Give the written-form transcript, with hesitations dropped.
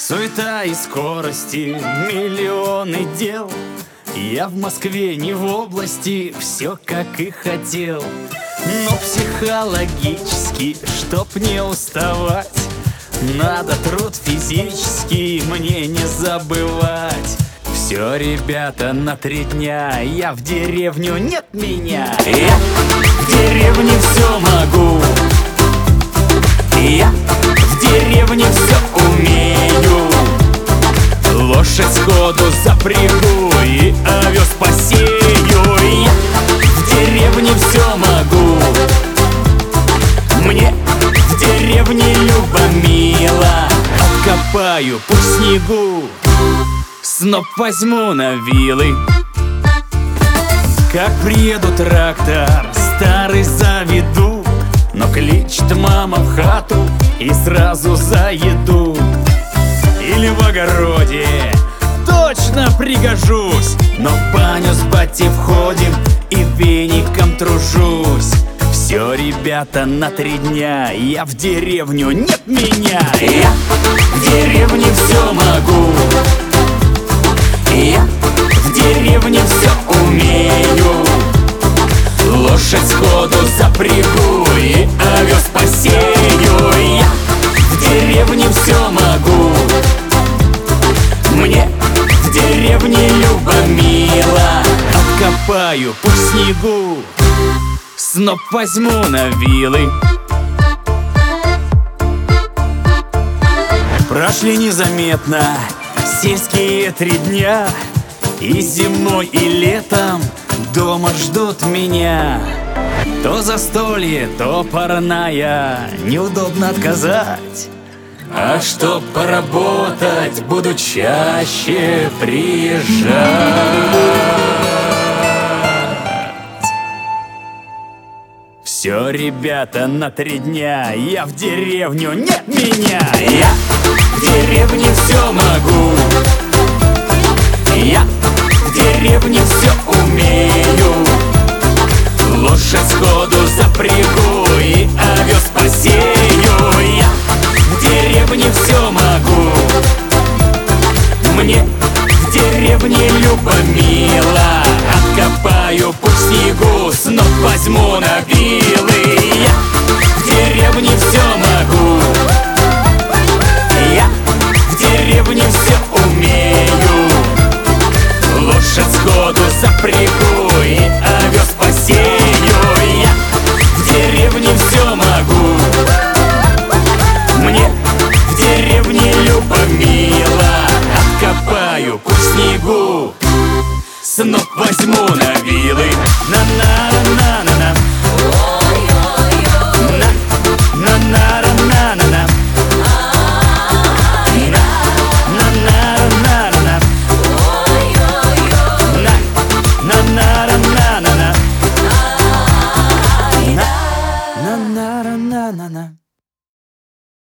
Суета и скорости, миллионы дел. Я в Москве, не в области, все как и хотел. Но психологически, чтоб не уставать, надо труд физический мне не забывать. Все, ребята, на 3 дня, я в деревню, нет меня. Я в деревне все могу, я в деревне все умею. Лошадь сходу запрягу и овес посею. Я в деревне все могу, мне в деревне любо-мило. Откопаю путь в снегу, сноп возьму на вилы. Как приеду трактор старый заведу, но кличет мама в хату и сразу за еду. Или в огороде точно пригожусь, но в баню с батей входим и веником тружусь. Все, ребята, на 3 дня, я в деревню, нет меня. Я в деревне все могу, я в деревне все умею. Лошадь сходу запрягу и овес посею. Я в деревне все могу, мне в деревне любо-мило. Откопаю путь в снегу, сноп возьму на вилы. Прошли незаметно сельские 3 дня, и зимой, и летом дома ждут меня. То застолье, то парная, неудобно отказать. А чтоб поработать, буду чаще приезжать. Все, ребята, на 3 дня, я в деревню, нет меня. Я в деревне все могу, я в деревне все умею. Лошадь сходу запрягу и овес посею. Я в деревне все могу, мне в деревне любо-мило. Откопаю путь в снегу, сноп возьму на вилы. Я в деревне все могу, я в деревне все умею. Лошадь сходу запрягу и овес посею. Я в деревне все могу, мне в деревне любо-мило. Откопаю путь в снегу, сноп возьму на вилы. На-на-на-на.